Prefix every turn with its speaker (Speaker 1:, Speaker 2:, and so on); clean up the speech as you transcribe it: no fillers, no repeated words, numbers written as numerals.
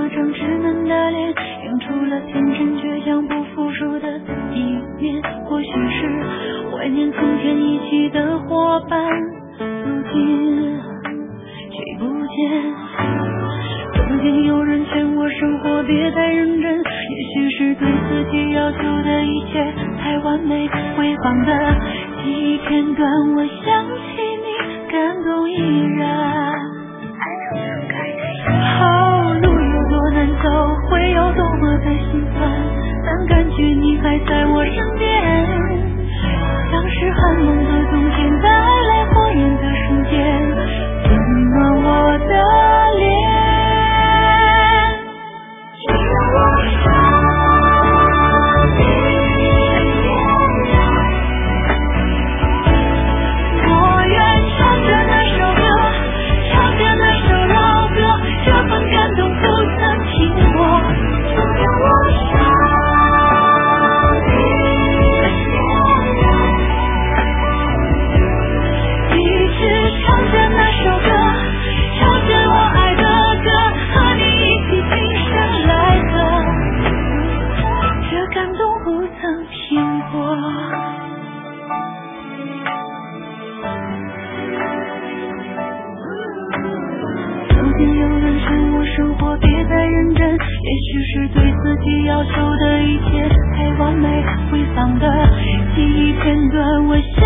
Speaker 1: 张稚嫩的脸，映出了天真倔强不服输的一面。或许是怀念从前一起的伙伴，如今谁不见。曾经有人劝我生活别太认真，也许是对自己要求的一切太完美，回放的记忆片段，我想起你，感动依然。路有多难走，会有多么的心酸，但感觉你还在我身边，像是寒冷的冬天带来火焰的瞬间，温暖我的脸。只要我想你，我愿唱着那首歌，唱着那首老歌，这份感动不曾停过。只要我想你，一直唱着那首歌，唱着我爱的歌，和你一起今生来的，这感动不曾停过。曾经有人劝我生活别太认真，也许是对自己要求的一切太完美，回放的记忆片段，我